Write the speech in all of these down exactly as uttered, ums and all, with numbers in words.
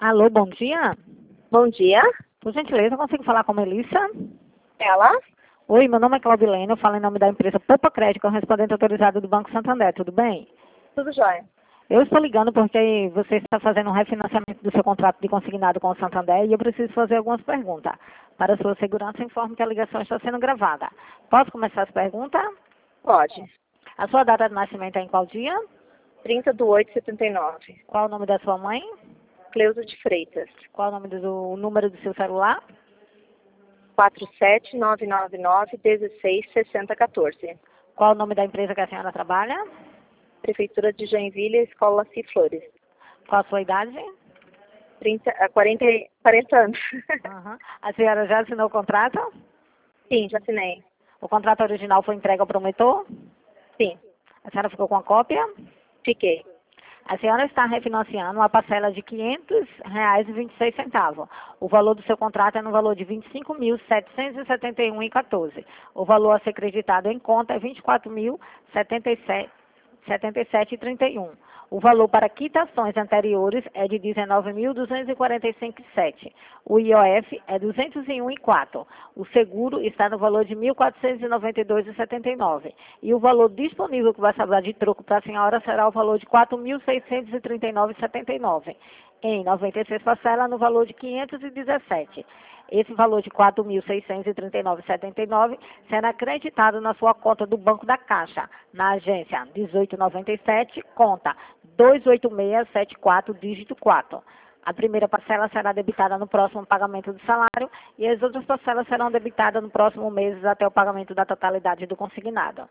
Alô, bom dia. Bom dia. Por gentileza, eu consigo falar com a Melissa? Ela? Oi, meu nome é Claudilene, eu falo em nome da empresa Poupa Crédito, correspondente autorizado do Banco Santander, tudo bem? Tudo jóia. Eu estou ligando porque você está fazendo um refinanciamento do seu contrato de consignado com o Santander e eu preciso fazer algumas perguntas. Para sua segurança, informe que a ligação está sendo gravada. Posso começar as perguntas? Pode. A sua data de nascimento é em qual dia? trinta de oito de setenta e nove. Qual o nome da sua mãe? Cleusa de Freitas. Qual o nome do o número do seu celular? quatro sete nove nove nove um seis seis zero um quatro. Qual o nome da empresa que a senhora trabalha? Prefeitura de Joinville, Escola C. Flores. Qual a sua idade? trinta, ah, quarenta, quarenta anos. Uhum. A senhora já assinou o contrato? Sim, já assinei. O contrato original foi entregue ao promotor? Sim, A senhora ficou com a cópia? fiquei. A senhora está refinanciando uma parcela de quinhentos reais e vinte e seis centavos. O valor do seu contrato é no valor de vinte e cinco mil, setecentos e setenta e um reais e quatorze centavos. O valor a ser creditado em conta é vinte e quatro mil, setenta e sete reais e trinta e um centavos. O valor para quitações anteriores é de dezenove mil, duzentos e quarenta e cinco reais e sete centavos. O I O F é duzentos e um reais e quatro centavos. O seguro está no valor de mil quatrocentos e noventa e dois reais e setenta e nove centavos. E o valor disponível que vai sobrar de troco para a senhora será o valor de quatro mil seiscentos e trinta e nove reais e setenta e nove centavos. Em noventa e seis parcelas no valor de quinhentos e dezessete reais. Esse valor de quatro mil seiscentos e trinta e nove reais e setenta e nove centavos será acreditado na sua conta do Banco da Caixa, na agência dezoito noventa e sete, conta dois oito seis sete quatro, dígito quatro. A primeira parcela será debitada no próximo pagamento do salário e as outras parcelas serão debitadas no próximo mês até o pagamento da totalidade do consignado.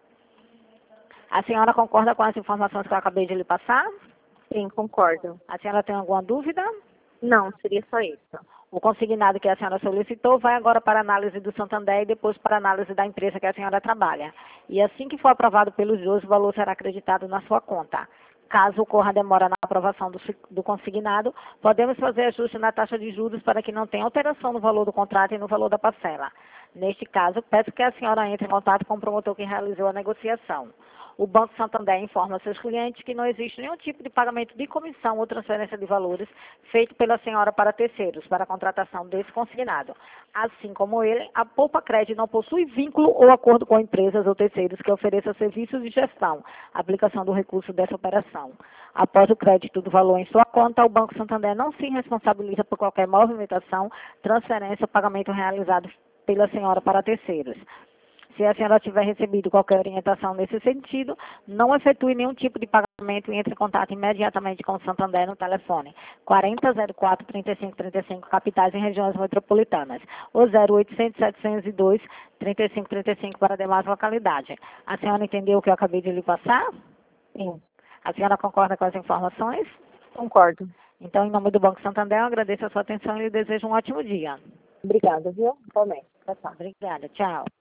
A senhora concorda com as informações que eu acabei de lhe passar? Sim, concordo. A senhora tem alguma dúvida? Não, seria só isso. O consignado que a senhora solicitou vai agora para análise do Santander e depois para análise da empresa que a senhora trabalha. E assim que for aprovado pelos dois, o valor será acreditado na sua conta. Caso ocorra demora na aprovação do, do consignado, podemos fazer ajuste na taxa de juros para que não tenha alteração no valor do contrato e no valor da parcela. Neste caso, peço que a senhora entre em contato com o promotor que realizou a negociação. O Banco Santander informa seus clientes que não existe nenhum tipo de pagamento de comissão ou transferência de valores feito pela senhora para terceiros, para a contratação desse consignado. Assim como ele, a Poupa Crédito não possui vínculo ou acordo com empresas ou terceiros que ofereçam serviços de gestão, aplicação do recurso dessa operação. Após o crédito do valor em sua conta, o Banco Santander não se responsabiliza por qualquer movimentação, transferência ou pagamento realizado pela senhora para terceiros. Se a senhora tiver recebido qualquer orientação nesse sentido, não efetue nenhum tipo de pagamento e entre em contato imediatamente com o Santander no telefone quarenta, zero quatro, trinta e cinco, trinta e cinco, capitais em regiões metropolitanas, ou zero oitocentos, setecentos e dois, trinta e cinco, trinta e cinco para demais localidades. A senhora entendeu o que eu acabei de lhe passar? Sim, A senhora concorda com as informações? concordo. Então, em nome do Banco Santander, eu agradeço a sua atenção e lhe desejo um ótimo dia. Obrigada, viu? Também. Tchau, tchau. Obrigada, tchau.